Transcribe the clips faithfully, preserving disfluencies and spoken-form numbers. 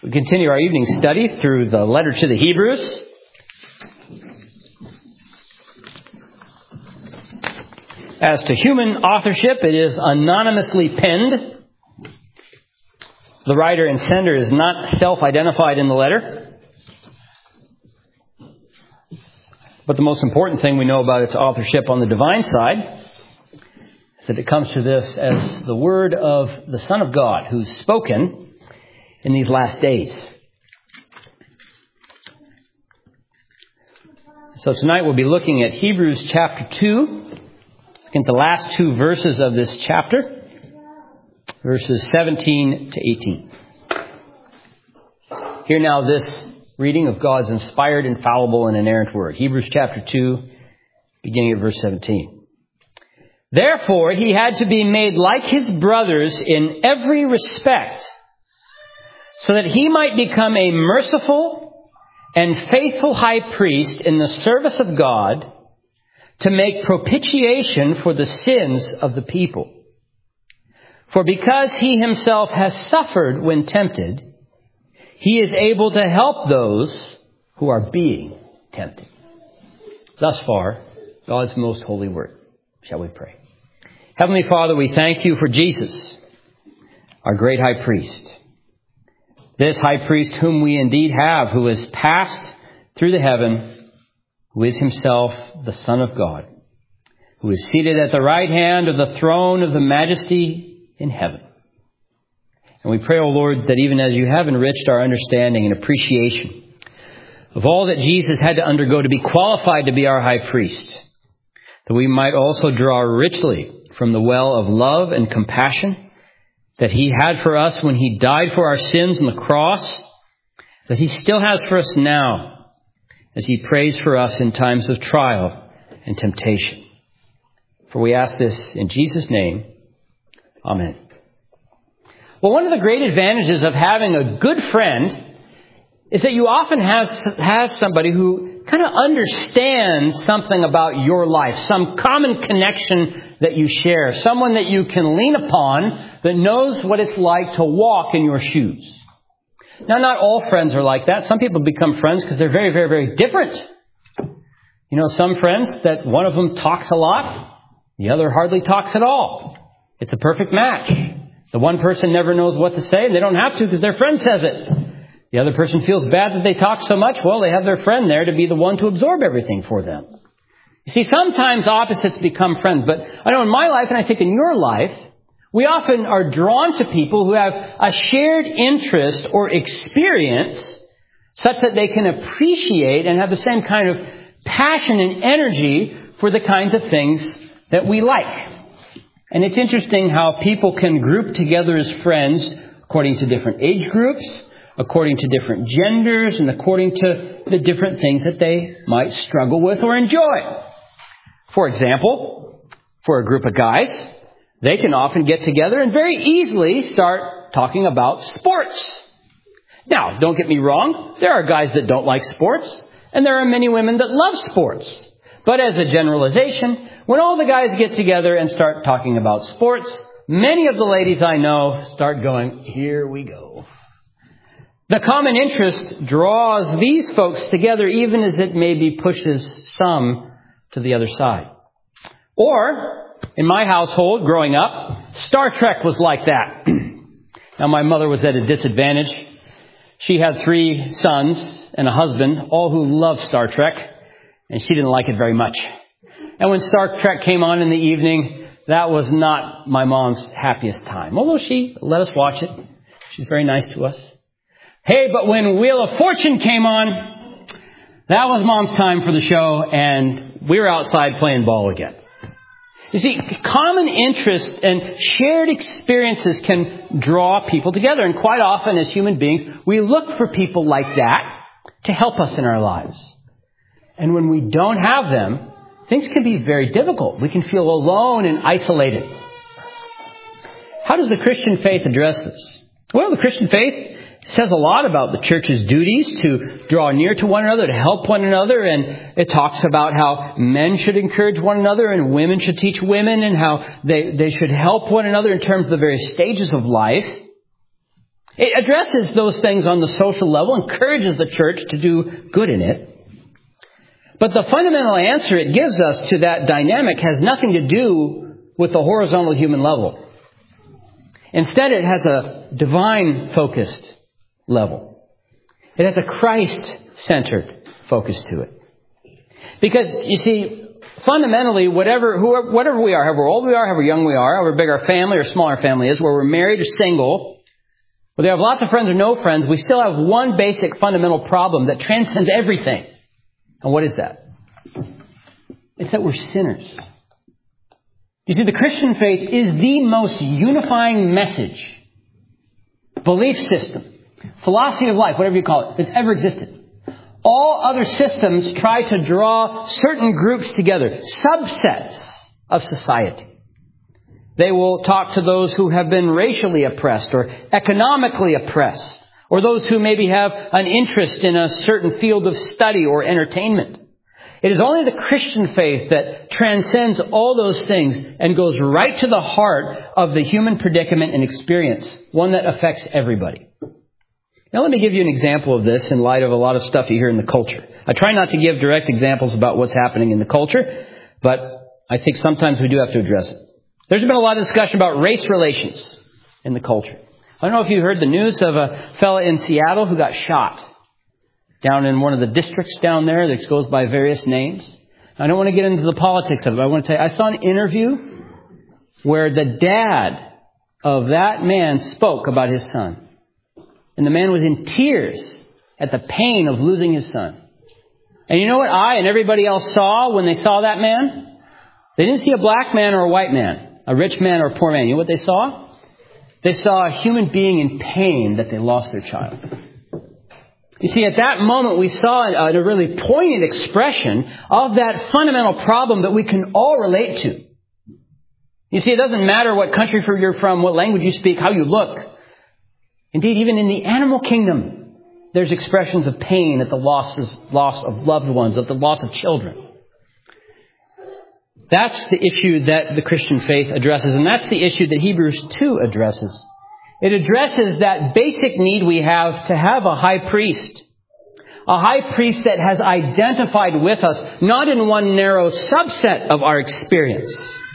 We continue our evening study through the letter to the Hebrews. As to human authorship, it is anonymously penned. The writer and sender is not self-identified in the letter. But the most important thing we know about its authorship on the divine side is that it comes to this as the word of the Son of God, who's spoken in these last days. So tonight we'll be looking at Hebrews chapter two, looking at the last two verses of this chapter, verses seventeen to eighteen. Hear now this reading of God's inspired, infallible, and inerrant word. Hebrews chapter two, beginning at verse seventeen. Therefore he had to be made like his brothers in every respect, so that he might become a merciful and faithful high priest in the service of God, to make propitiation for the sins of the people. For because he himself has suffered when tempted, he is able to help those who are being tempted. Thus far, God's most holy word. Shall we pray? Heavenly Father, we thank you for Jesus, our great high priest. This high priest whom we indeed have, who has passed through the heaven, who is himself the Son of God, who is seated at the right hand of the throne of the majesty in heaven. And we pray, O Lord, that even as you have enriched our understanding and appreciation of all that Jesus had to undergo to be qualified to be our high priest, that we might also draw richly from the well of love and compassion that he had for us when he died for our sins on the cross, that he still has for us now as he prays for us in times of trial and temptation. For we ask this in Jesus' name. Amen. Well, one of the great advantages of having a good friend is that you often have, have somebody who kind of understands something about your life, some common connection that you share, someone that you can lean upon that knows what it's like to walk in your shoes. Now, not all friends are like that. Some people become friends because they're very, very, very different. You know, some friends that one of them talks a lot, the other hardly talks at all. It's a perfect match. The one person never knows what to say, and they don't have to because their friend says it. The other person feels bad that they talk so much. Well, they have their friend there to be the one to absorb everything for them. You see, sometimes opposites become friends. But I know in my life, and I think in your life, we often are drawn to people who have a shared interest or experience such that they can appreciate and have the same kind of passion and energy for the kinds of things that we like. And it's interesting how people can group together as friends according to different age groups, according to different genders, and according to the different things that they might struggle with or enjoy. For example, for a group of guys, they can often get together and very easily start talking about sports. Now, don't get me wrong, there are guys that don't like sports, and there are many women that love sports. But as a generalization, when all the guys get together and start talking about sports, many of the ladies I know start going, here we go. The common interest draws these folks together, even as it maybe pushes some to the other side. Or, in my household growing up, Star Trek was like that. Now, my mother was at a disadvantage. She had three sons and a husband, all who loved Star Trek, and she didn't like it very much. And when Star Trek came on in the evening, that was not my mom's happiest time. Although she let us watch it. She's very nice to us. Hey, but when Wheel of Fortune came on, that was Mom's time for the show, and we were outside playing ball again. You see, common interest and shared experiences can draw people together. And quite often as human beings, we look for people like that to help us in our lives. And when we don't have them, things can be very difficult. We can feel alone and isolated. How does the Christian faith address this? Well, the Christian faith says a lot about the church's duties to draw near to one another, to help one another. And it talks about how men should encourage one another and women should teach women, and how they, they should help one another in terms of the various stages of life. It addresses those things on the social level, encourages the church to do good in it. But the fundamental answer it gives us to that dynamic has nothing to do with the horizontal human level. Instead, it has a divine-focused level. It has a Christ-centered focus to it. Because, you see, fundamentally, whatever whoever, whatever we are, however old we are, however young we are, however big our family or small our family is, whether we're married or single, whether we have lots of friends or no friends, we still have one basic fundamental problem that transcends everything. And what is that? It's that we're sinners. You see, the Christian faith is the most unifying message, belief system, philosophy of life, whatever you call it, that's ever existed. All other systems try to draw certain groups together, subsets of society. They will talk to those who have been racially oppressed or economically oppressed, or those who maybe have an interest in a certain field of study or entertainment. It is only the Christian faith that transcends all those things and goes right to the heart of the human predicament and experience, one that affects everybody. Now let me give you an example of this in light of a lot of stuff you hear in the culture. I try not to give direct examples about what's happening in the culture, but I think sometimes we do have to address it. There's been a lot of discussion about race relations in the culture. I don't know if you heard the news of a fella in Seattle who got shot down in one of the districts down there that goes by various names. I don't want to get into the politics of it. I want to tell you, I saw an interview where the dad of that man spoke about his son. And the man was in tears at the pain of losing his son. And you know what I and everybody else saw when they saw that man? They didn't see a black man or a white man, a rich man or a poor man. You know what they saw? They saw a human being in pain that they lost their child. You see, at that moment, we saw a, a really poignant expression of that fundamental problem that we can all relate to. You see, it doesn't matter what country you're from, what language you speak, how you look. Indeed, even in the animal kingdom, there's expressions of pain at the loss loss of loved ones, of the loss of children. That's the issue that the Christian faith addresses, and that's the issue that Hebrews two addresses. It addresses that basic need we have to have a high priest. A high priest that has identified with us, not in one narrow subset of our experience,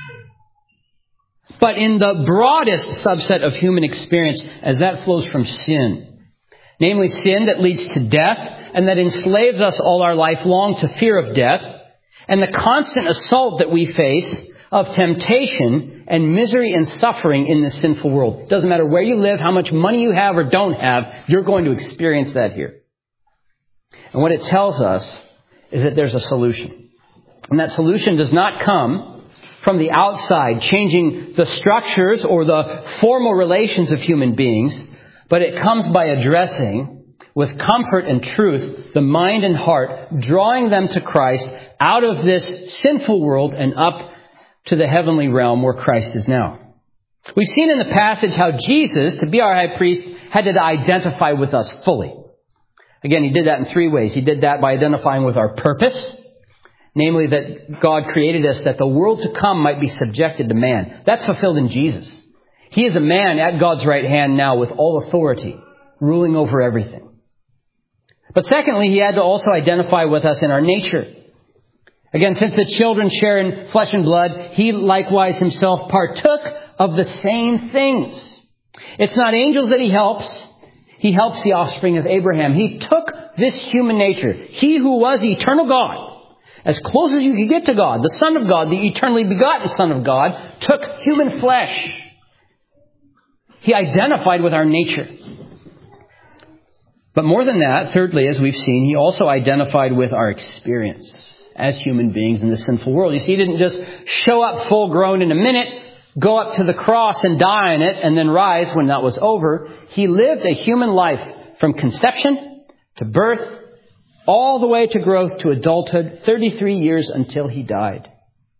but in the broadest subset of human experience, as that flows from sin. Namely, sin that leads to death and that enslaves us all our life long to fear of death, and the constant assault that we face of temptation and misery and suffering in this sinful world. It doesn't matter where you live, how much money you have or don't have, you're going to experience that here. And what it tells us is that there's a solution. And that solution does not come from the outside, changing the structures or the formal relations of human beings, but it comes by addressing with comfort and truth the mind and heart, drawing them to Christ out of this sinful world and up to the heavenly realm where Christ is now. We've seen in the passage how Jesus, to be our high priest, had to identify with us fully. Again, he did that in three ways. He did that by identifying with our purpose, namely that God created us that the world to come might be subjected to man. That's fulfilled in Jesus. He is a man at God's right hand now with all authority, ruling over everything. But secondly, he had to also identify with us in our nature. Again, since the children share in flesh and blood, he likewise himself partook of the same things. It's not angels that he helps. He helps the offspring of Abraham. He took this human nature. He who was eternal God, as close as you could get to God, the Son of God, the eternally begotten Son of God, took human flesh. He identified with our nature. But more than that, thirdly, as we've seen, he also identified with our experience as human beings in this sinful world. You see, he didn't just show up full grown in a minute, go up to the cross and die on it, and then rise when that was over. He lived a human life from conception to birth, all the way to growth to adulthood, thirty-three years until he died.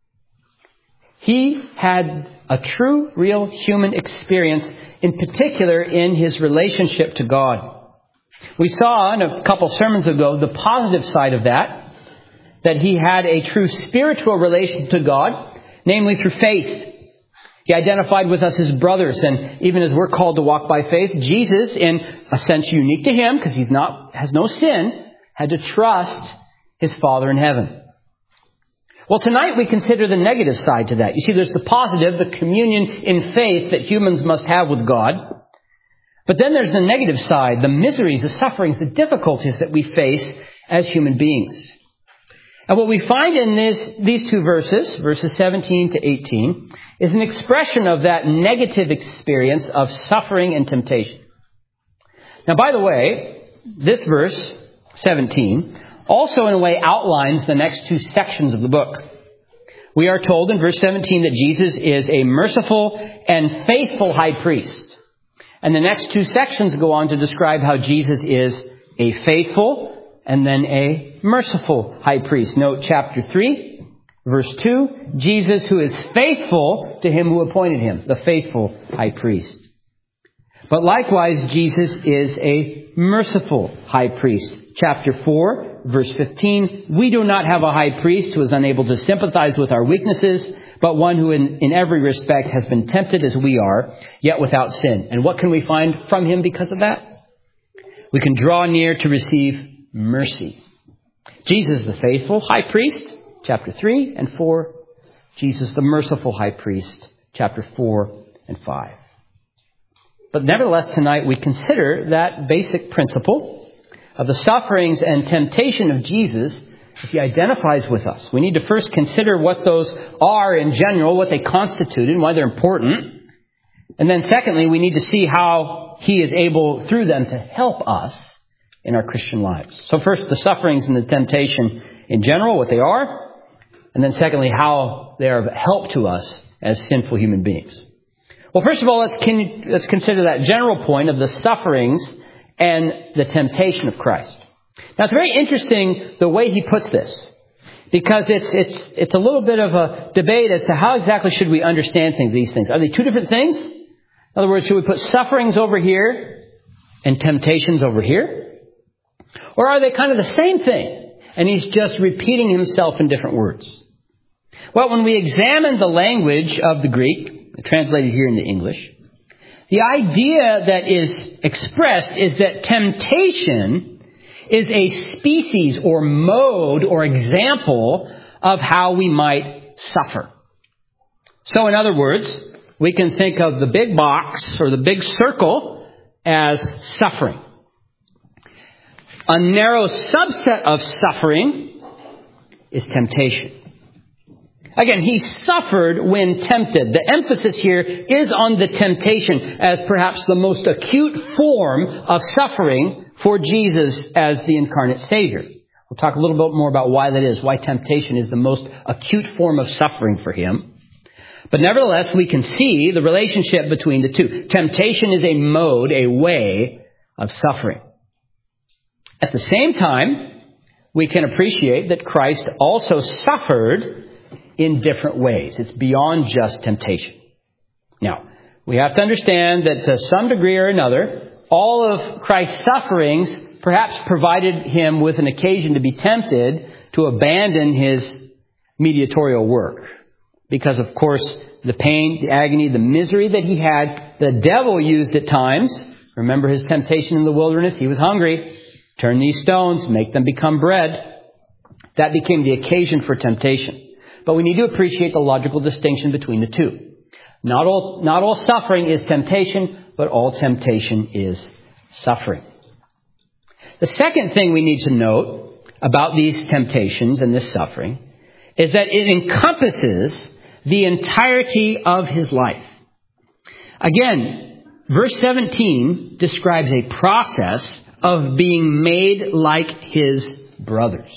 He had a true, real human experience, in particular in his relationship to God. We saw in a couple sermons ago the positive side of that, that he had a true spiritual relation to God, namely through faith. He identified with us as brothers. And even as we're called to walk by faith, Jesus, in a sense unique to him, because he's not, has no sin, had to trust his Father in heaven. Well, tonight we consider the negative side to that. You see, there's the positive, the communion in faith that humans must have with God. But then there's the negative side, the miseries, the sufferings, the difficulties that we face as human beings. And what we find in this, these two verses, verses seventeen to eighteen, is an expression of that negative experience of suffering and temptation. Now, by the way, this verse, seventeen, also in a way outlines the next two sections of the book. We are told in verse seventeen that Jesus is a merciful and faithful high priest. And the next two sections go on to describe how Jesus is a faithful and then a merciful high priest. Note chapter three, verse two, Jesus who is faithful to him who appointed him, the faithful high priest. But likewise, Jesus is a merciful high priest. Chapter four, verse fifteen, we do not have a high priest who is unable to sympathize with our weaknesses, but one who in, in every respect has been tempted as we are, yet without sin. And what can we find from him because of that? We can draw near to receive mercy. Jesus the faithful high priest, chapter three and four. Jesus the merciful high priest, chapter four and five. But nevertheless, tonight we consider that basic principle of the sufferings and temptation of Jesus as he identifies with us. We need to first consider what those are in general, what they constitute, and why they're important. And then secondly, we need to see how he is able, through them, to help us in our Christian lives. So first, the sufferings and the temptation in general, what they are. And then secondly, how they are of help to us as sinful human beings. Well, first of all, let's, can, let's consider that general point of the sufferings and the temptation of Christ. Now, it's very interesting the way he puts this, because it's it's it's a little bit of a debate as to how exactly should we understand things, these things. Are they two different things? In other words, should we put sufferings over here and temptations over here? Or are they kind of the same thing, and he's just repeating himself in different words? Well, when we examine the language of the Greek, translated here into English, the idea that is expressed is that temptation is a species or mode or example of how we might suffer. So in other words, we can think of the big box or the big circle as suffering. A narrow subset of suffering is temptation. Again, he suffered when tempted. The emphasis here is on the temptation as perhaps the most acute form of suffering for Jesus as the incarnate Savior. We'll talk a little bit more about why that is, why temptation is the most acute form of suffering for him. But nevertheless, we can see the relationship between the two. Temptation is a mode, a way of suffering. At the same time, we can appreciate that Christ also suffered in different ways. It's beyond just temptation. Now, we have to understand that to some degree or another, all of Christ's sufferings perhaps provided him with an occasion to be tempted to abandon his mediatorial work. Because, of course, the pain, the agony, the misery that he had, the devil used at times. Remember his temptation in the wilderness? He was hungry. Turn these stones, make them become bread. That became the occasion for temptation. But we need to appreciate the logical distinction between the two. Not all, not all suffering is temptation, but all temptation is suffering. The second thing we need to note about these temptations and this suffering is that it encompasses the entirety of his life. Again, verse seventeen describes a process of being made like his brothers.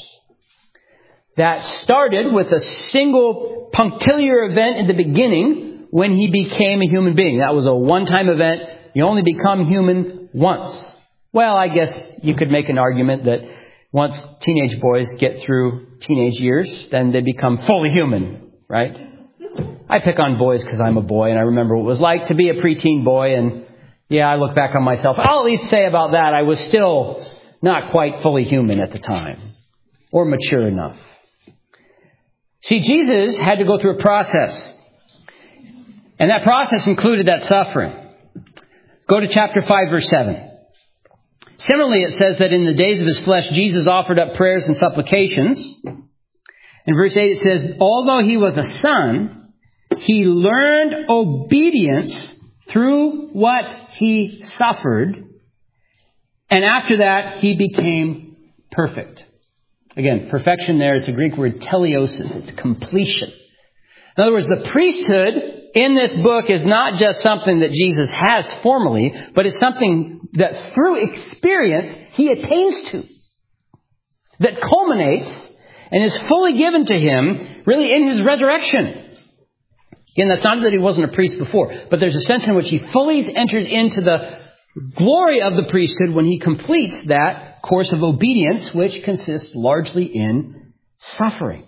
That started with a single punctiliar event in the beginning when he became a human being. That was a one-time event. You only become human once. Well, I guess you could make an argument that once teenage boys get through teenage years, then they become fully human, right? I pick on boys because I'm a boy and I remember what it was like to be a preteen boy. And yeah, I look back on myself. I'll at least say about that, I was still not quite fully human at the time or mature enough. See, Jesus had to go through a process. And that process included that suffering. Go to chapter five, verse seven. Similarly, it says that in the days of his flesh, Jesus offered up prayers and supplications. In verse eight, it says, although he was a son, he learned obedience through what he suffered. And after that, he became perfect. Again, perfection there is the Greek word teleosis. It's completion. In other words, the priesthood in this book is not just something that Jesus has formally, but it's something that through experience he attains to. That culminates and is fully given to him really in his resurrection. Again, that's not that he wasn't a priest before, but there's a sense in which he fully enters into the glory of the priesthood when he completes that course of obedience, which consists largely in suffering.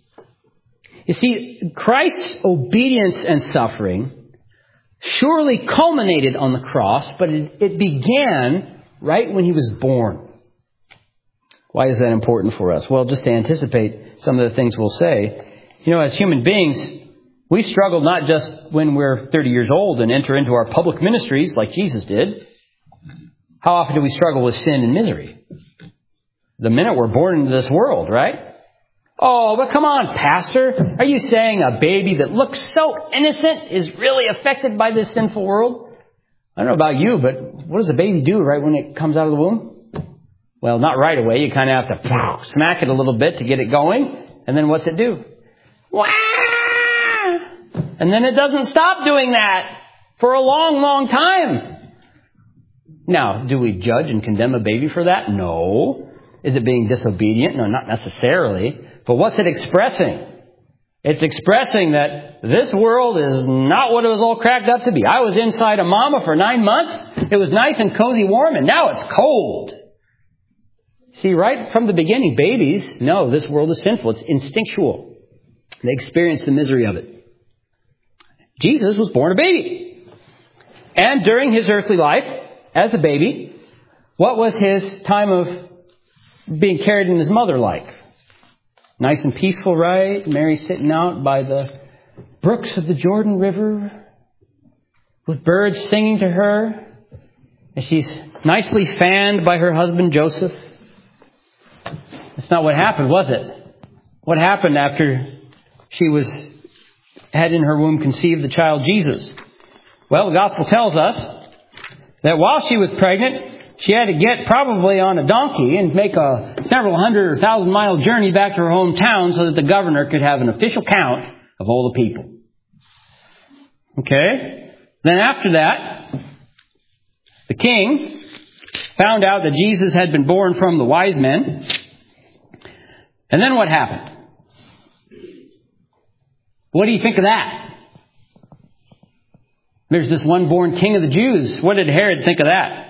You see, Christ's obedience and suffering surely culminated on the cross, but it, it began right when he was born. Why is that important for us? Well, just to anticipate some of the things we'll say. You know, as human beings, we struggle not just when we're thirty years old and enter into our public ministries like Jesus did. How often do we struggle with sin and misery? The minute we're born into this world, right? Oh, but come on, Pastor. Are you saying a baby that looks so innocent is really affected by this sinful world? I don't know about you, but what does a baby do right when it comes out of the womb? Well, not right away. You kind of have to smack it a little bit to get it going. And then what's it do? Wah! And then it doesn't stop doing that for a long, long time. Now, do we judge and condemn a baby for that? No. Is it being disobedient? No, not necessarily. But what's it expressing? It's expressing that this world is not what it was all cracked up to be. I was inside a mama for nine months. It was nice and cozy warm, and now it's cold. See, right from the beginning, babies know this world is sinful. It's instinctual. They experience the misery of it. Jesus was born a baby. And during his earthly life, as a baby, what was his time of being carried in his mother like? Nice and peaceful, right? Mary sitting out by the brooks of the Jordan River with birds singing to her. And she's nicely fanned by her husband Joseph. That's not what happened, was it? What happened after she was had in her womb conceived the child Jesus? Well, the gospel tells us that while she was pregnant, she had to get probably on a donkey and make a several hundred or thousand mile journey back to her hometown so that the governor could have an official count of all the people. Okay? Then after that, the king found out that Jesus had been born from the wise men. And then what happened? What do you think of that? There's this one born king of the Jews. What did Herod think of that?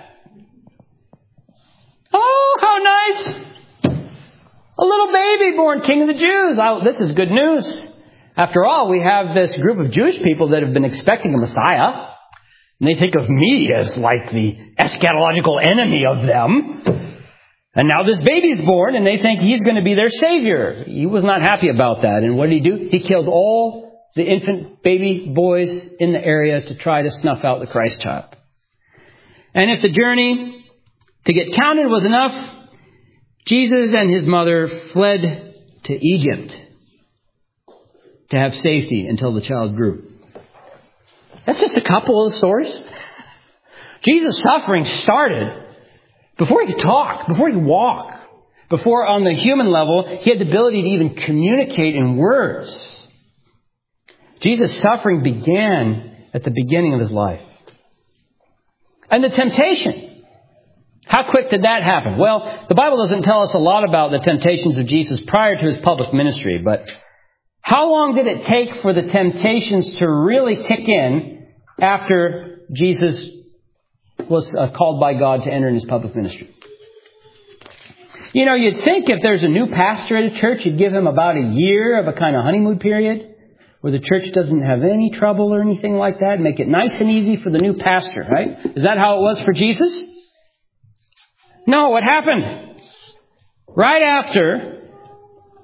Oh, how nice. A little baby born king of the Jews. I, this is good news. After all, we have this group of Jewish people that have been expecting a Messiah. And they think of me as like the eschatological enemy of them. And now this baby's born and they think he's going to be their savior. He was not happy about that. And what did he do? He killed all the infant baby boys in the area to try to snuff out the Christ child. And if the journey to get counted was enough, Jesus and his mother fled to Egypt to have safety until the child grew. That's just a couple of the stories. Jesus' suffering started before he could talk, before he could walk, before on the human level he had the ability to even communicate in words. Jesus' suffering began at the beginning of his life. And the temptation. How quick did that happen? Well, the Bible doesn't tell us a lot about the temptations of Jesus prior to his public ministry, but how long did it take for the temptations to really kick in after Jesus was uh, called by God to enter in his public ministry? You know, you'd think if there's a new pastor at a church, you'd give him about a year of a kind of honeymoon period where the church doesn't have any trouble or anything like that. Make it nice and easy for the new pastor, right? Is that how it was for Jesus? No, what happened? Right after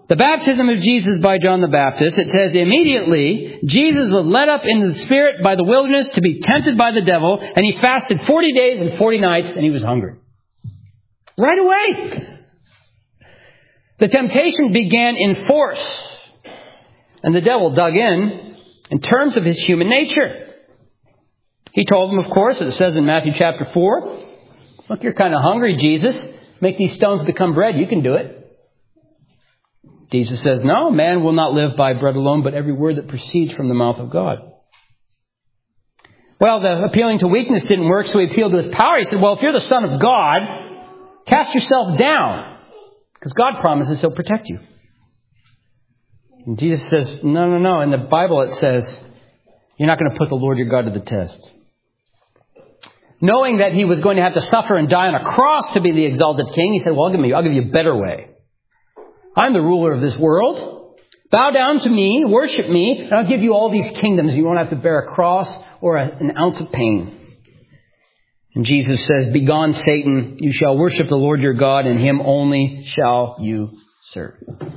The baptism of Jesus by John the Baptist, it says, immediately Jesus was led up into the Spirit by the wilderness to be tempted by the devil, and he fasted forty days and forty nights, and he was hungry. Right away. The temptation began in force, and the devil dug in in terms of his human nature. He told him, of course, as it says in Matthew chapter four, look, you're kind of hungry, Jesus. Make these stones become bread. You can do it. Jesus says, no, man will not live by bread alone, but every word that proceeds from the mouth of God. Well, the appealing to weakness didn't work, so he appealed to his power. He said, well, if you're the Son of God, cast yourself down, because God promises He'll protect you. And Jesus says, no, no, no. In the Bible it says, you're not going to put the Lord your God to the test. Knowing that He was going to have to suffer and die on a cross to be the exalted King, He said, well, I'll give you, I'll give you a better way. I'm the ruler of this world. Bow down to me, worship me, and I'll give you all these kingdoms. You won't have to bear a cross or a, an ounce of pain. And Jesus says, begone, Satan, you shall worship the Lord your God, and Him only shall you serve.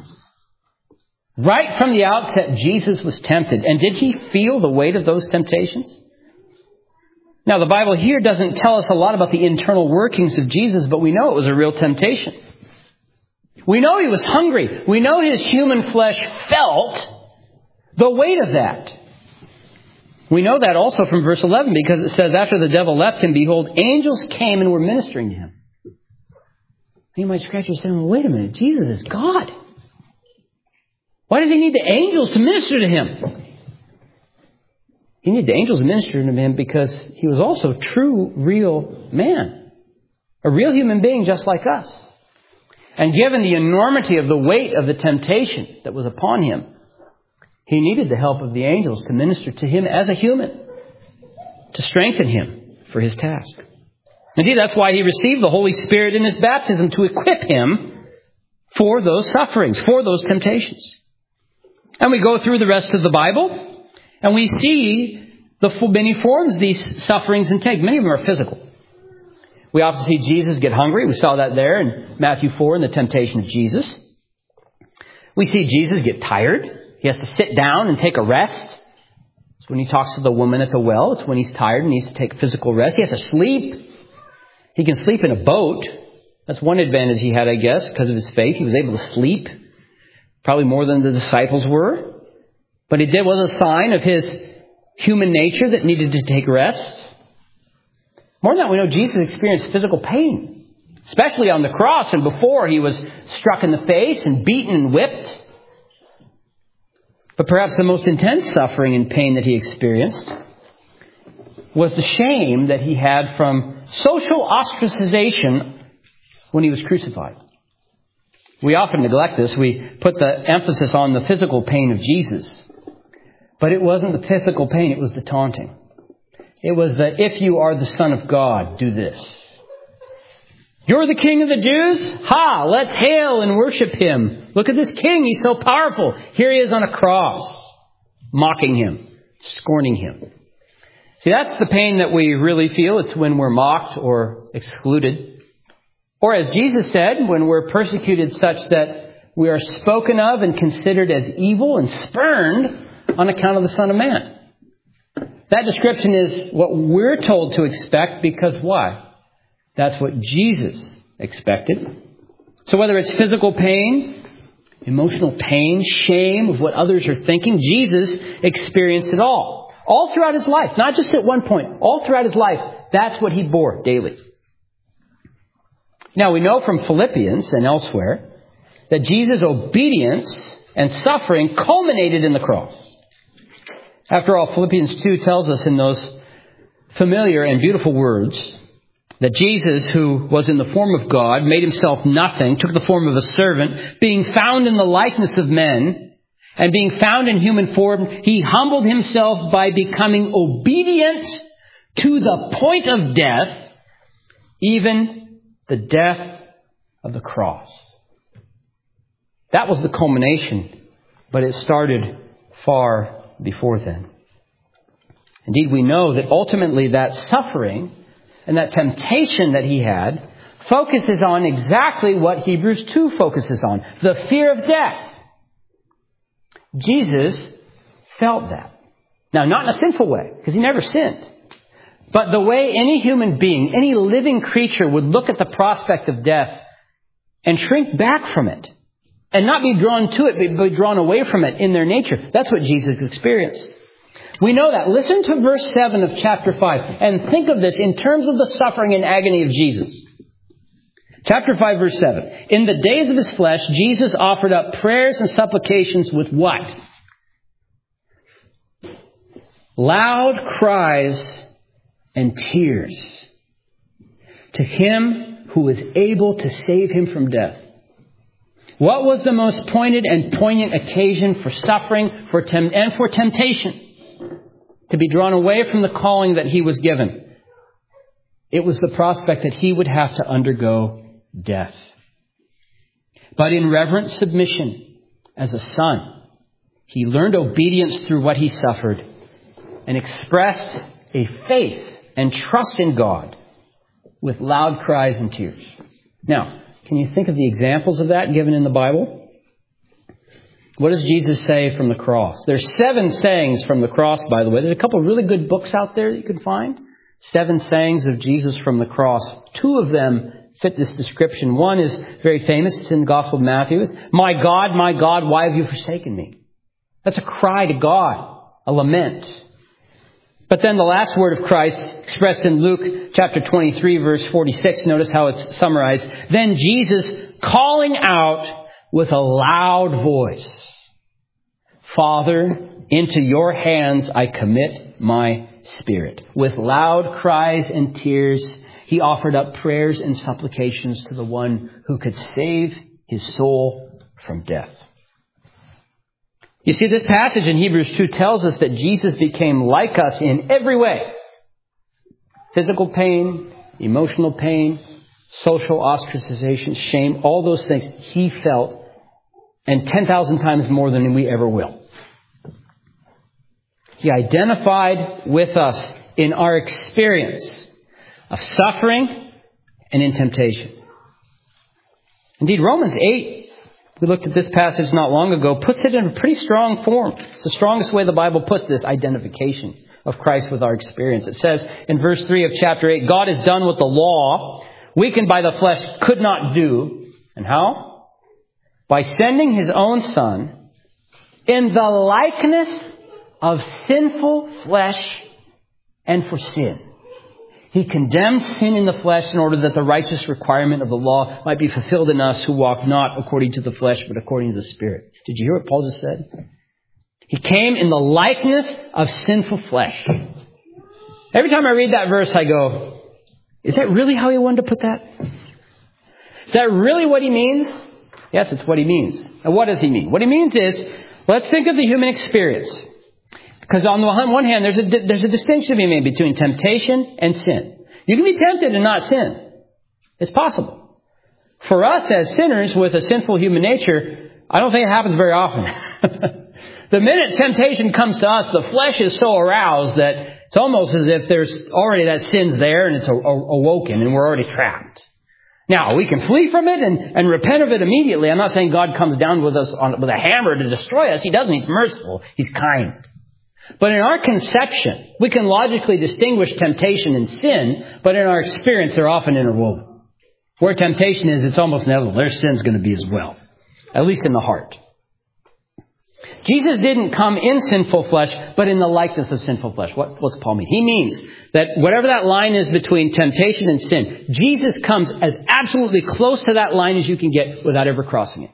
Right from the outset, Jesus was tempted. And did He feel the weight of those temptations? Now, the Bible here doesn't tell us a lot about the internal workings of Jesus, but we know it was a real temptation. We know He was hungry. We know His human flesh felt the weight of that. We know that also from verse eleven, because it says, after the devil left him, behold, angels came and were ministering to him. You might scratch your head and say, well, wait a minute, Jesus is God. Why does He need the angels to minister to Him? He needed the angels to minister to Him because He was also true, real man. A real human being just like us. And given the enormity of the weight of the temptation that was upon Him, He needed the help of the angels to minister to Him as a human, to strengthen Him for His task. Indeed, that's why He received the Holy Spirit in His baptism, to equip Him for those sufferings, for those temptations. And we go through the rest of the Bible, and we see the many forms these sufferings take. Many of them are physical. We often see Jesus get hungry. We saw that there in Matthew four in the temptation of Jesus. We see Jesus get tired. He has to sit down and take a rest. It's when He talks to the woman at the well. It's when He's tired and needs to take physical rest. He has to sleep. He can sleep in a boat. That's one advantage He had, I guess, because of His faith. He was able to sleep, probably more than the disciples were. But it did was a sign of His human nature that needed to take rest. More than that, we know Jesus experienced physical pain, especially on the cross and before He was struck in the face and beaten and whipped. But perhaps the most intense suffering and pain that He experienced was the shame that He had from social ostracization when He was crucified. We often neglect this. We put the emphasis on the physical pain of Jesus. But it wasn't the physical pain, it was the taunting. It was the, if you are the Son of God, do this. You're the King of the Jews? Ha! Let's hail and worship Him. Look at this King. He's so powerful. Here He is on a cross, mocking Him, scorning Him. See, that's the pain that we really feel. It's when we're mocked or excluded. Or as Jesus said, when we're persecuted such that we are spoken of and considered as evil and spurned on account of the Son of Man. That description is what we're told to expect because why? That's what Jesus expected. So whether it's physical pain, emotional pain, shame of what others are thinking, Jesus experienced it all. All throughout His life. Not just at one point. All throughout His life. That's what He bore daily. Now we know from Philippians and elsewhere that Jesus' obedience and suffering culminated in the cross. After all, Philippians two tells us in those familiar and beautiful words that Jesus, who was in the form of God, made Himself nothing, took the form of a servant, being found in the likeness of men, and being found in human form, He humbled Himself by becoming obedient to the point of death, even the death of the cross. That was the culmination, but it started far before then. Indeed, we know that ultimately that suffering and that temptation that He had focuses on exactly what Hebrews two focuses on, the fear of death. Jesus felt that. Now, not in a sinful way, because he never sinned. But the way any human being, any living creature would look at the prospect of death and shrink back from it. And not be drawn to it, but be drawn away from it in their nature. That's what Jesus experienced. We know that. Listen to verse seven of chapter five. And think of this in terms of the suffering and agony of Jesus. Chapter five, verse seven. In the days of his flesh, Jesus offered up prayers and supplications with what? Loud cries and tears to him who was able to save him from death. What was the most pointed and poignant occasion for suffering for tem- and for temptation? To be drawn away from the calling that he was given. It was the prospect that he would have to undergo death. But in reverent submission as a son, he learned obedience through what he suffered and expressed a faith and trust in God with loud cries and tears. Now, can you think of the examples of that given in the Bible? What does Jesus say from the cross? There's seven sayings from the cross, by the way. There's a couple of really good books out there that you can find. Seven sayings of Jesus from the cross. Two of them fit this description. One is very famous. It's in the Gospel of Matthew. It's, "My God, my God, why have you forsaken me?" That's a cry to God, a lament. But then the last word of Christ, expressed in Luke chapter twenty-three, verse forty-six, notice how it's summarized. Then Jesus, calling out with a loud voice, "Father, into your hands I commit my spirit." With loud cries and tears, he offered up prayers and supplications to the one who could save his soul from death. You see, this passage in Hebrews two tells us that Jesus became like us in every way. Physical pain, emotional pain, social ostracization, shame, all those things he felt, and ten thousand times more than we ever will. He identified with us in our experience of suffering and in temptation. Indeed, Romans eight, we looked at this passage not long ago, puts it in a pretty strong form. It's the strongest way the Bible puts this identification of Christ with our experience. It says in verse three of chapter eight, God has done what the law, weakened by the flesh, could not do. And how? By sending his own Son in the likeness of sinful flesh and for sin. He condemned sin in the flesh in order that the righteous requirement of the law might be fulfilled in us who walk not according to the flesh, but according to the Spirit. Did you hear what Paul just said? He came in the likeness of sinful flesh. Every time I read that verse, I go, is that really how he wanted to put that? Is that really what he means? Yes, it's what he means. And what does he mean? What he means is, let's think of the human experience. Because on the one hand, there's a, there's a distinction to be made between temptation and sin. You can be tempted and not sin. It's possible. For us as sinners with a sinful human nature, I don't think it happens very often. The minute temptation comes to us, the flesh is so aroused that it's almost as if there's already that sin's there and it's awoken and we're already trapped. Now, we can flee from it and, and repent of it immediately. I'm not saying God comes down with us on, with a hammer to destroy us. He doesn't. He's merciful. He's kind. But in our conception, we can logically distinguish temptation and sin, but in our experience, they're often interwoven. Where temptation is, it's almost inevitable. There's sin's going to be as well, at least in the heart. Jesus didn't come in sinful flesh, but in the likeness of sinful flesh. What, what's Paul mean? He means that whatever that line is between temptation and sin, Jesus comes as absolutely close to that line as you can get without ever crossing it.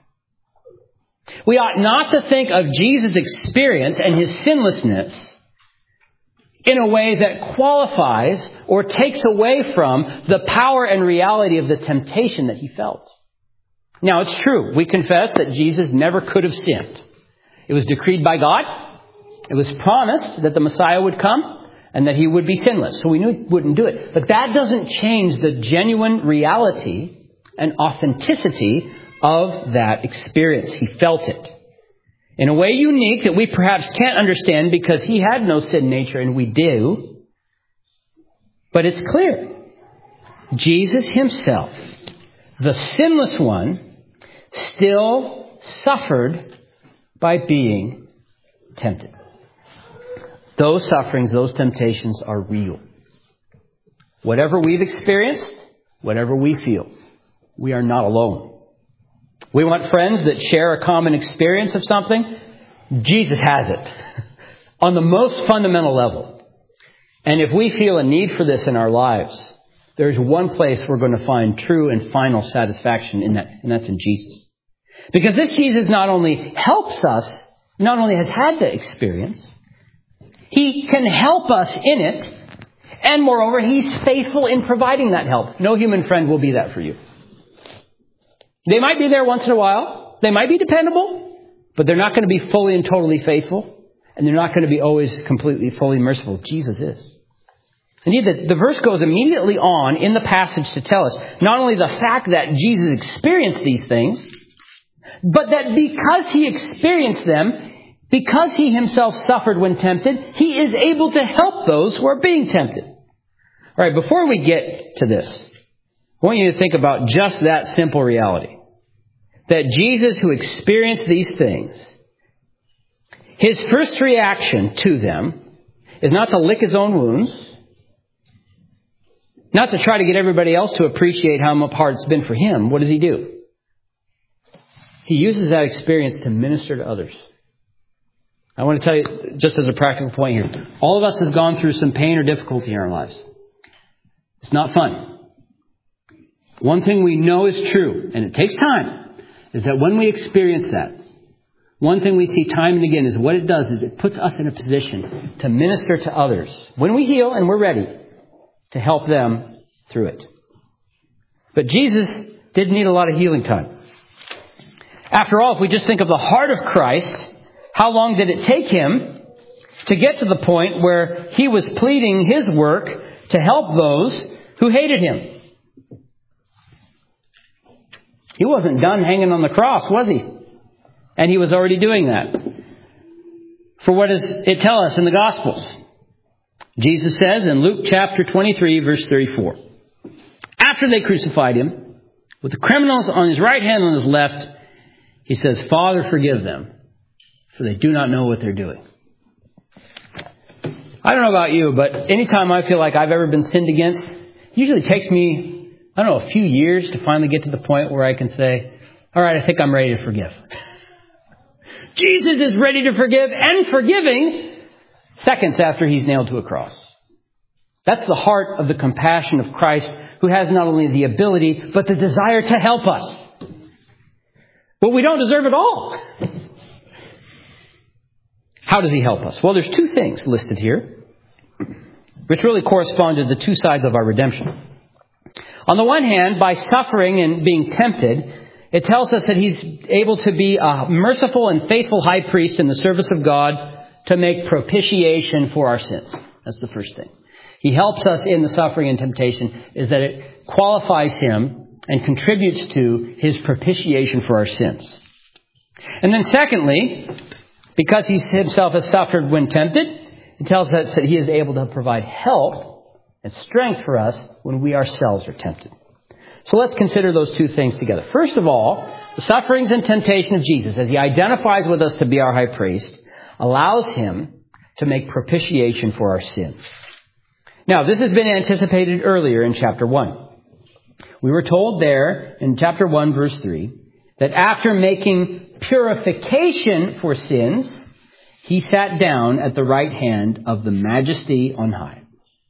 We ought not to think of Jesus' experience and his sinlessness in a way that qualifies or takes away from the power and reality of the temptation that he felt. Now, it's true. We confess that Jesus never could have sinned. It was decreed by God. It was promised that the Messiah would come and that he would be sinless. So we knew he wouldn't do it. But that doesn't change the genuine reality and authenticity of that experience. He felt it in a way unique that we perhaps can't understand because he had no sin nature and we do. But it's clear. Jesus himself, the sinless one, still suffered by being tempted. Those sufferings, those temptations are real. Whatever we've experienced, whatever we feel, we are not alone. We want friends that share a common experience of something. Jesus has it on the most fundamental level. And if we feel a need for this in our lives, there's one place we're going to find true and final satisfaction in that, and that's in Jesus. Because this Jesus not only helps us, not only has had the experience, He can help us in it, and moreover, He's faithful in providing that help. No human friend will be that for you. They might be there once in a while. They might be dependable, but they're not going to be fully and totally faithful, and they're not going to be always completely, fully merciful. Jesus is. Indeed, the, the verse goes immediately on in the passage to tell us not only the fact that Jesus experienced these things, but that because He experienced them, because He Himself suffered when tempted, He is able to help those who are being tempted. All right, before we get to this, I want you to think about just that simple reality. That Jesus, who experienced these things, His first reaction to them is not to lick His own wounds, not to try to get everybody else to appreciate how hard it's been for Him. What does He do? He uses that experience to minister to others. I want to tell you, just as a practical point here, all of us has gone through some pain or difficulty in our lives. It's not fun. One thing we know is true, and it takes time, is that when we experience that, one thing we see time and again is what it does is it puts us in a position to minister to others. When we heal and we're ready to help them through it. But Jesus didn't need a lot of healing time. After all, if we just think of the heart of Christ, how long did it take Him to get to the point where He was pleading His work to help those who hated Him? He wasn't done hanging on the cross, was He? And He was already doing that. For what does it tell us in the Gospels? Jesus says in Luke chapter twenty-three, verse thirty-four, after they crucified Him, with the criminals on His right hand and on His left, He says, Father, forgive them, for they do not know what they're doing. I don't know about you, but anytime I feel like I've ever been sinned against, it usually takes me, I don't know, a few years to finally get to the point where I can say, all right, I think I'm ready to forgive. Jesus is ready to forgive and forgiving seconds after He's nailed to a cross. That's the heart of the compassion of Christ, who has not only the ability, but the desire to help us. But we don't deserve it all. How does He help us? Well, there's two things listed here, which really correspond to the two sides of our redemption. On the one hand, by suffering and being tempted, it tells us that He's able to be a merciful and faithful high priest in the service of God to make propitiation for our sins. That's the first thing. He helps us in the suffering and temptation, is that it qualifies Him and contributes to His propitiation for our sins. And then secondly, because He Himself has suffered when tempted, it tells us that He is able to provide help and strength for us when we ourselves are tempted. So let's consider those two things together. First of all, the sufferings and temptation of Jesus, as He identifies with us to be our high priest, allows Him to make propitiation for our sins. Now, this has been anticipated earlier in chapter one. We were told there in chapter one, verse three, that after making purification for sins, He sat down at the right hand of the Majesty on high.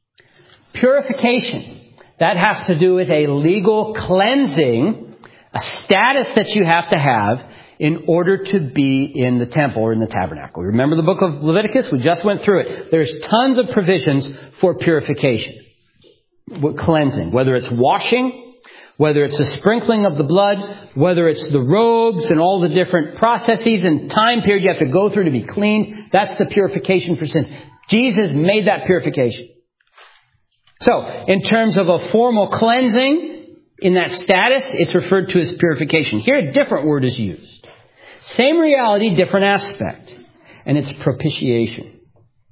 Purification, that has to do with a legal cleansing, a status that you have to have in order to be in the temple or in the tabernacle. Remember the book of Leviticus? We just went through it. There's tons of provisions for purification, cleansing, whether it's washing, whether it's the sprinkling of the blood, whether it's the robes and all the different processes and time period you have to go through to be cleaned. That's the purification for sins. Jesus made that purification. So, in terms of a formal cleansing, in that status, it's referred to as purification. Here, a different word is used. Same reality, different aspect. And it's propitiation.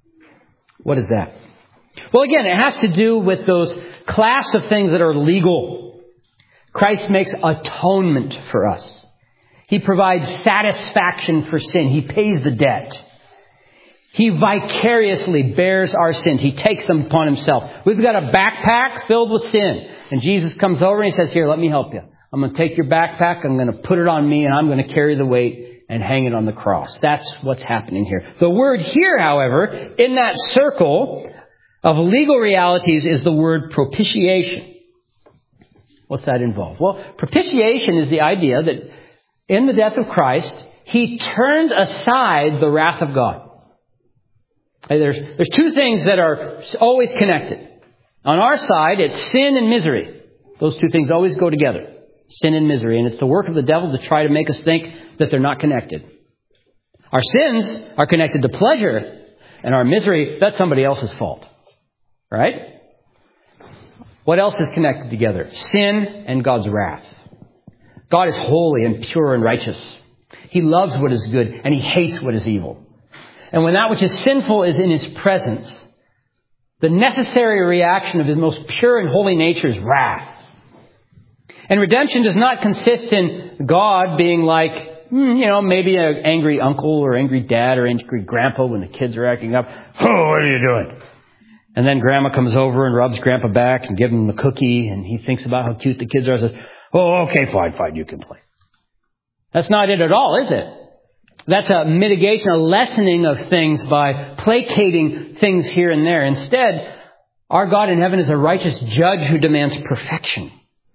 What is that? Well, again, it has to do with those class of things that are legal. Christ makes atonement for us. He provides satisfaction for sin. He pays the debt. He vicariously bears our sins. He takes them upon himself. We've got a backpack filled with sin. And Jesus comes over and he says, here, let me help you. I'm going to take your backpack, I'm going to put it on me, and I'm going to carry the weight and hang it on the cross. That's what's happening here. The word here, however, in that circle of legal realities is the word propitiation. What's that involve? Well, propitiation is the idea that in the death of Christ, he turned aside the wrath of God. There's, there's two things that are always connected. On our side, it's sin and misery. Those two things always go together. Sin and misery. And it's the work of the devil to try to make us think that they're not connected. Our sins are connected to pleasure. And our misery, that's somebody else's fault. Right? What else is connected together? Sin and God's wrath. God is holy and pure and righteous. He loves what is good and he hates what is evil. And when that which is sinful is in his presence, the necessary reaction of his most pure and holy nature is wrath. And redemption does not consist in God being like, you know, maybe an angry uncle or angry dad or angry grandpa when the kids are acting up. Oh, what are you doing? And then grandma comes over and rubs grandpa back and gives him a cookie, and he thinks about how cute the kids are and says, oh, okay, fine, fine, you can play. That's not it at all, is it? That's a mitigation, a lessening of things by placating things here and there. Instead, our God in heaven is a righteous judge who demands perfection.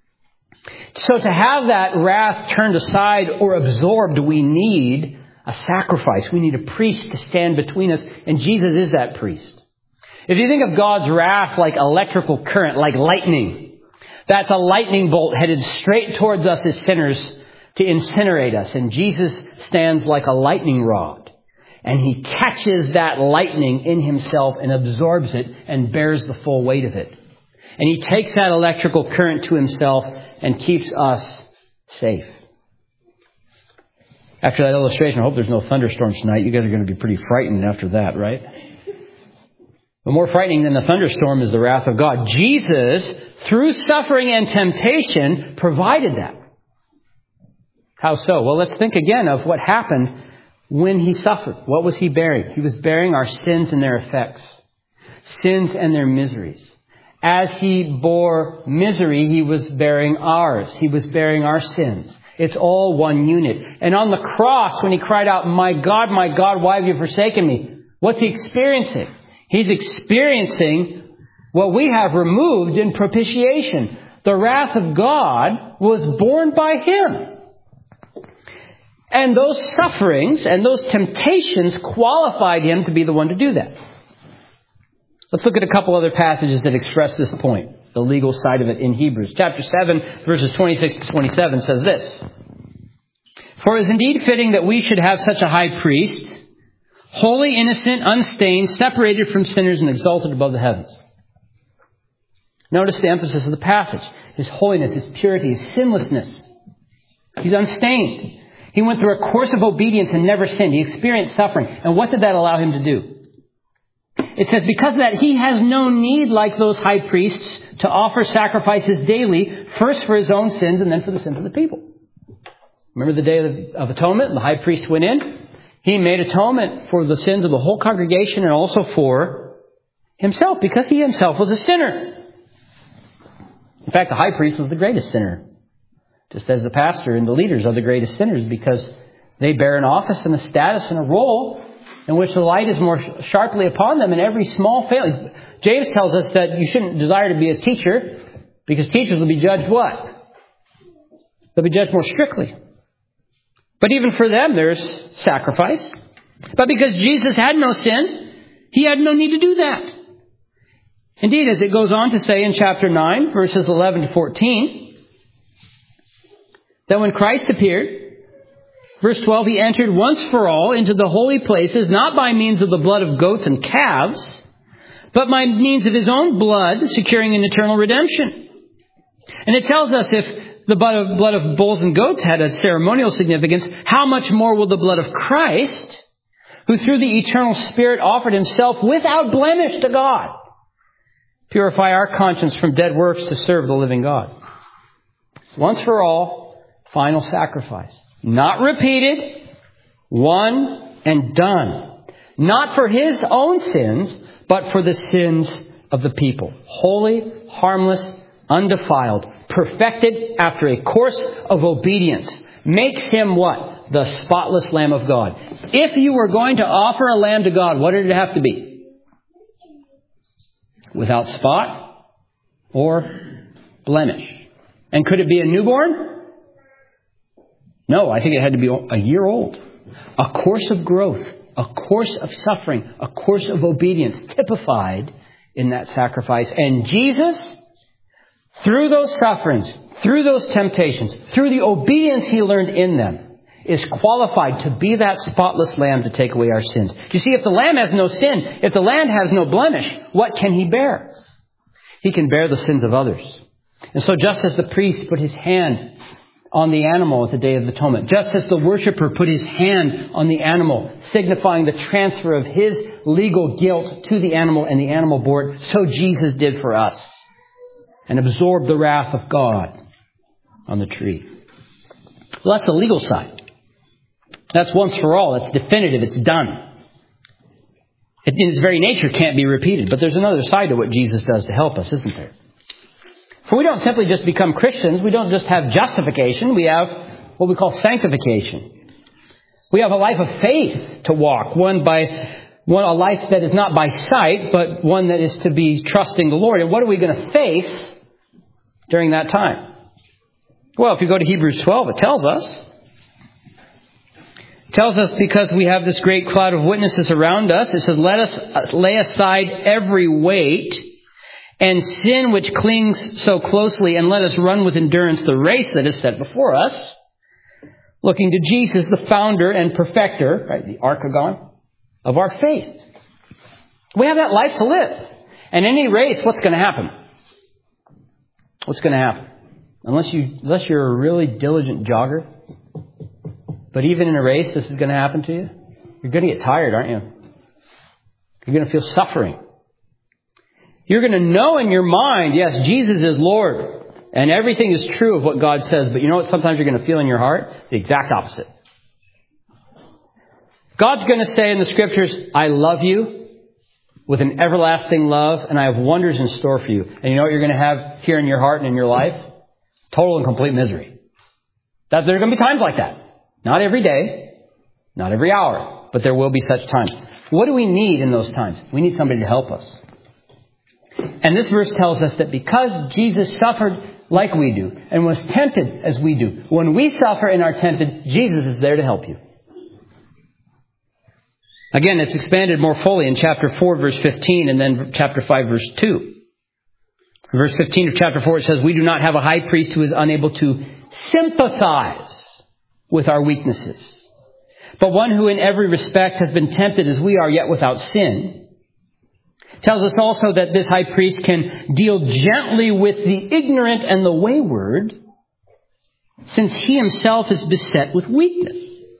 So to have that wrath turned aside or absorbed, we need a sacrifice. We need a priest to stand between us, and Jesus is that priest. If you think of God's wrath like electrical current, like lightning, that's a lightning bolt headed straight towards us as sinners to incinerate us. And Jesus stands like a lightning rod. And he catches that lightning in himself and absorbs it and bears the full weight of it. And he takes that electrical current to himself and keeps us safe. After that illustration, I hope there's no thunderstorms tonight. You guys are going to be pretty frightened after that, right? But more frightening than the thunderstorm is the wrath of God. Jesus, through suffering and temptation, provided that. How so? Well, let's think again of what happened when he suffered. What was he bearing? He was bearing our sins and their effects. Sins and their miseries. As he bore misery, he was bearing ours. He was bearing our sins. It's all one unit. And on the cross, when he cried out, my God, my God, why have you forsaken me? What's he experiencing? He's experiencing what we have removed in propitiation. The wrath of God was borne by him. And those sufferings and those temptations qualified him to be the one to do that. Let's look at a couple other passages that express this point, the legal side of it in Hebrews. Chapter seven, verses twenty-six to twenty-seven says this. For it is indeed fitting that we should have such a high priest, holy, innocent, unstained, separated from sinners and exalted above the heavens. Notice the emphasis of the passage. His holiness, his purity, his sinlessness. He's unstained. He went through a course of obedience and never sinned. He experienced suffering. And what did that allow him to do? It says, because of that, he has no need, like those high priests, to offer sacrifices daily, first for his own sins and then for the sins of the people. Remember the Day of Atonement? The high priest went in. He made atonement for the sins of the whole congregation and also for himself, because he himself was a sinner. In fact, the high priest was the greatest sinner. Just as the pastor and the leaders are the greatest sinners, because they bear an office and a status and a role in which the light is more sharply upon them in every small failing. James tells us that you shouldn't desire to be a teacher, because teachers will be judged what? They'll be judged more strictly. But even for them, there's sacrifice. But because Jesus had no sin, he had no need to do that. Indeed, as it goes on to say in chapter nine, verses eleven to fourteen, that when Christ appeared, verse twelve, he entered once for all into the holy places, not by means of the blood of goats and calves, but by means of his own blood, securing an eternal redemption. And it tells us if the blood of, blood of bulls and goats had a ceremonial significance, how much more will the blood of Christ, who through the eternal Spirit offered himself without blemish to God, purify our conscience from dead works to serve the living God. Once for all, final sacrifice. Not repeated, one and done. not for his own sins, but for the sins of the people. Holy, harmless, undefiled, perfected after a course of obedience. Makes him what? The spotless Lamb of God. If you were going to offer a lamb to God, what did it have to be? Without spot or blemish. And could it be a newborn? No, I think it had to be a year old. A course of growth, a course of suffering, a course of obedience typified in that sacrifice. And Jesus, through those sufferings, through those temptations, through the obedience he learned in them, is qualified to be that spotless lamb to take away our sins. You see, if the lamb has no sin, if the lamb has no blemish, what can he bear? He can bear the sins of others. And so just as the priest put his hand on the animal at the Day of Atonement, just as the worshiper put his hand on the animal, signifying the transfer of his legal guilt to the animal and the animal bore it, so Jesus did for us and absorbed the wrath of God on the tree. Well, that's the legal side. That's once for all. It's definitive. It's done. It, in its very nature, can't be repeated. But there's another side to what Jesus does to help us, isn't there? For we don't simply just become Christians. We don't just have justification. We have what we call sanctification. We have a life of faith to walk. One by one, a life that is not by sight, but one that is to be trusting the Lord. And what are we going to face during that time? Well, if you go to Hebrews twelve, it tells us. It tells us because we have this great cloud of witnesses around us. It says, let us lay aside every weight and sin which clings so closely, and let us run with endurance the race that is set before us, looking to Jesus, the founder and perfecter, right, the archegon of our faith. We have that life to live. And in any race, what's going to happen? What's going to happen? Unless you, unless you're a really diligent jogger. But even in a race, this is going to happen to you. You're going to get tired, aren't you? You're going to feel suffering. You're going to know in your mind, yes, Jesus is Lord. And everything is true of what God says. But you know what sometimes you're going to feel in your heart? The exact opposite. God's going to say in the Scriptures, I love you with an everlasting love, and I have wonders in store for you. And you know what you're going to have here in your heart and in your life? Total and complete misery. That there are going to be times like that. Not every day, not every hour, but there will be such times. What do we need in those times? We need somebody to help us. And this verse tells us that because Jesus suffered like we do and was tempted as we do, when we suffer and are tempted, Jesus is there to help you. Again, it's expanded more fully in chapter four, verse fifteen, and then chapter five, verse two. In verse fifteen of chapter four, it says, we do not have a high priest who is unable to sympathize with our weaknesses, but one who in every respect has been tempted as we are, yet without sin. It tells us also that this high priest can deal gently with the ignorant and the wayward, since he himself is beset with weakness.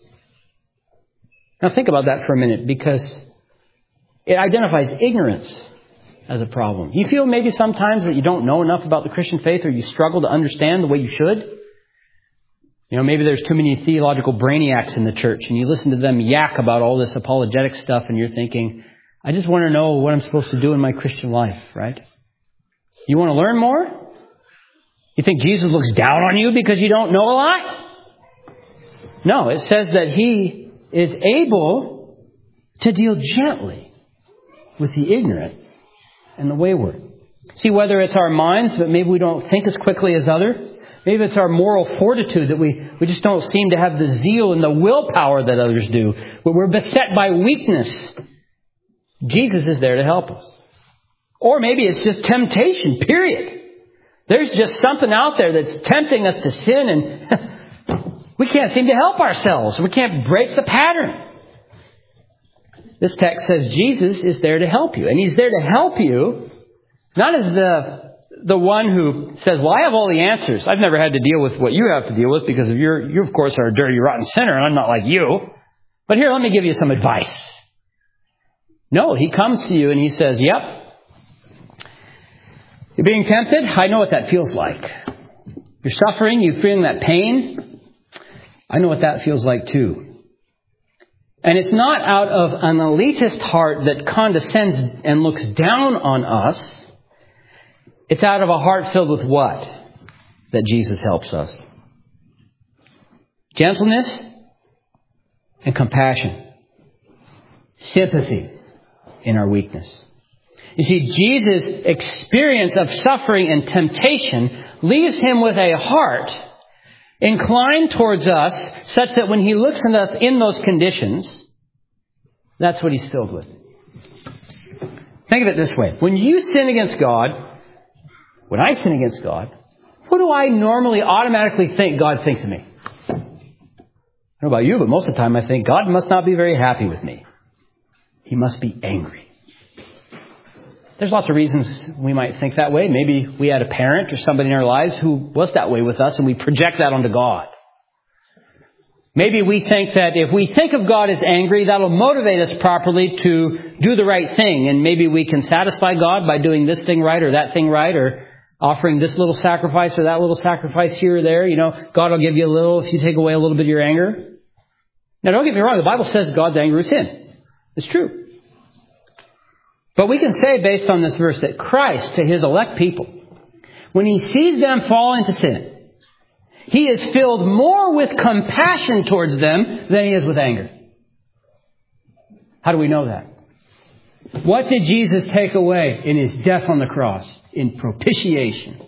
Now think about that for a minute, because it identifies ignorance as a problem. You feel maybe sometimes that you don't know enough about the Christian faith, or you struggle to understand the way you should? You know, maybe there's too many theological brainiacs in the church, and you listen to them yak about all this apologetic stuff, and you're thinking, I just want to know what I'm supposed to do in my Christian life, right? You want to learn more? You think Jesus looks down on you because you don't know a lot? No, it says that he is able to deal gently with the ignorant and the wayward. See, whether it's our minds, but maybe we don't think as quickly as others. Maybe it's our moral fortitude that we, we just don't seem to have the zeal and the willpower that others do. But we're beset by weakness. Jesus is there to help us. Or maybe it's just temptation, period. There's just something out there that's tempting us to sin, and we can't seem to help ourselves. We can't break the pattern. This text says Jesus is there to help you. And he's there to help you, not as the the one who says, well, I have all the answers. I've never had to deal with what you have to deal with because of your, you, of course, are a dirty, rotten sinner, and I'm not like you. But here, let me give you some advice. No, he comes to you and he says, yep, you're being tempted. I know what that feels like. You're suffering. You're feeling that pain. I know what that feels like too. And it's not out of an elitist heart that condescends and looks down on us. It's out of a heart filled with what? That Jesus helps us. Gentleness and compassion. Sympathy in our weakness. You see, Jesus' experience of suffering and temptation leaves him with a heart inclined towards us such that when he looks at us in those conditions, that's what he's filled with. Think of it this way. When you sin against God, when I sin against God, what do I normally automatically think God thinks of me? I don't know about you, but most of the time I think God must not be very happy with me. He must be angry. There's lots of reasons we might think that way. Maybe we had a parent or somebody in our lives who was that way with us and we project that onto God. Maybe we think that if we think of God as angry, that'll motivate us properly to do the right thing. And maybe we can satisfy God by doing this thing right or that thing right or offering this little sacrifice or that little sacrifice here or there. You know, God will give you a little if you take away a little bit of your anger. Now, don't get me wrong. The Bible says God's anger is sin. It's true. But we can say based on this verse that Christ, to his elect people, when he sees them fall into sin, he is filled more with compassion towards them than he is with anger. How do we know that? What did Jesus take away in his death on the cross? In propitiation.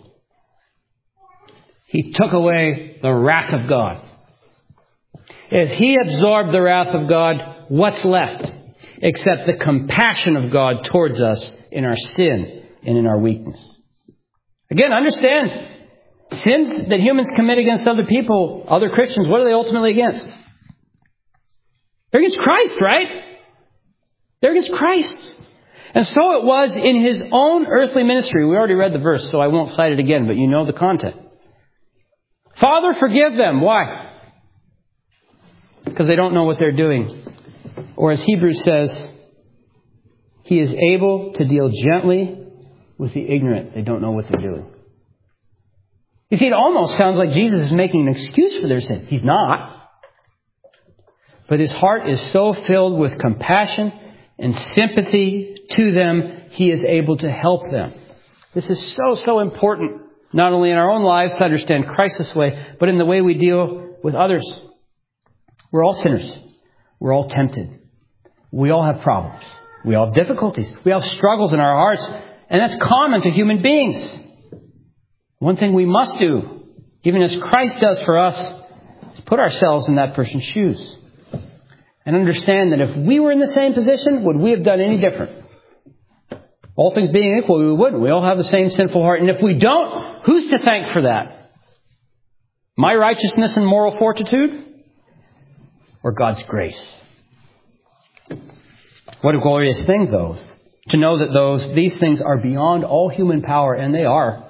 He took away the wrath of God. If he absorbed the wrath of God, what's left? Except the compassion of God towards us in our sin and in our weakness. Again, understand, sins that humans commit against other people, other Christians, what are they ultimately against? They're against Christ, right? They're against Christ. And so it was in his own earthly ministry. We already read the verse, so I won't cite it again, but you know the content. Father, forgive them. Why? Because they don't know what they're doing. Or as Hebrews says, he is able to deal gently with the ignorant. They don't know what they're doing. You see, it almost sounds like Jesus is making an excuse for their sin. He's not. But his heart is so filled with compassion and sympathy to them, he is able to help them. This is so, so important, not only in our own lives to understand Christ this way, but in the way we deal with others. We're all sinners. We're all tempted. We all have problems. We all have difficulties. We have struggles in our hearts. And that's common to human beings. One thing we must do, even as Christ does for us, is put ourselves in that person's shoes. And understand that if we were in the same position, would we have done any different? All things being equal, we wouldn't. We all have the same sinful heart. And if we don't, who's to thank for that? My righteousness and moral fortitude? Or God's grace? What a glorious thing, though, to know that those these things are beyond all human power, and they are.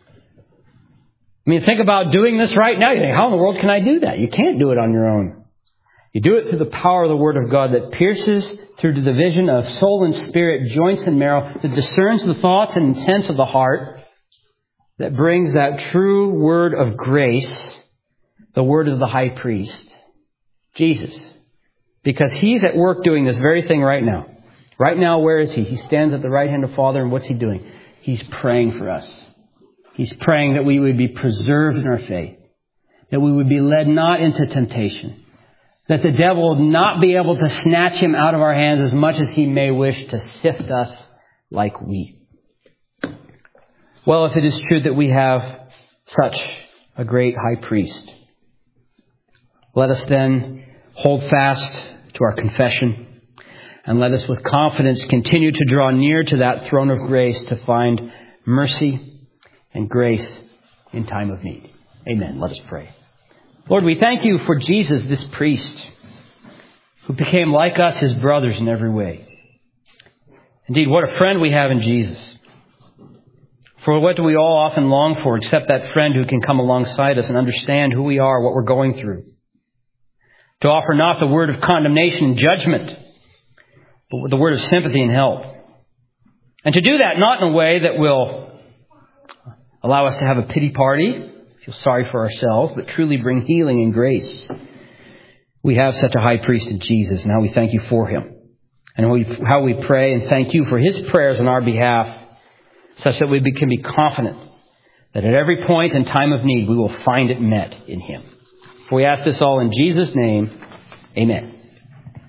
I mean, think about doing this right now. You think, how in the world can I do that? You can't do it on your own. You do it through the power of the Word of God that pierces through the division of soul and spirit, joints and marrow, that discerns the thoughts and intents of the heart, that brings that true word of grace, the word of the high priest, Jesus. Because he's at work doing this very thing right now. Right now, where is he? He stands at the right hand of Father, and what's he doing? He's praying for us. He's praying that we would be preserved in our faith, that we would be led not into temptation, that the devil would not be able to snatch him out of our hands as much as he may wish to sift us like wheat. Well, if it is true that we have such a great high priest, let us then hold fast to our confession, and let us with confidence continue to draw near to that throne of grace to find mercy and grace in time of need. Amen. Let us pray. Lord, we thank you for Jesus, this priest, who became like us, his brothers in every way. Indeed, what a friend we have in Jesus. For what do we all often long for except that friend who can come alongside us and understand who we are, what we're going through. To offer not the word of condemnation and judgment, but the word of sympathy and help. And to do that not in a way that will allow us to have a pity party, feel sorry for ourselves, but truly bring healing and grace. we have such a high priest in Jesus, and how we thank you for him. And how we, how we pray and thank you for his prayers on our behalf, such that we can be confident that at every point and time of need we will find it met in him. For we ask this all in Jesus' name, amen.